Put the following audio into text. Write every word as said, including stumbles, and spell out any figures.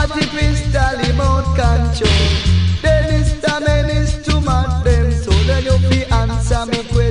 Timothy Crystal about control. Then it's the men is too mad them. So then you fi answer me question.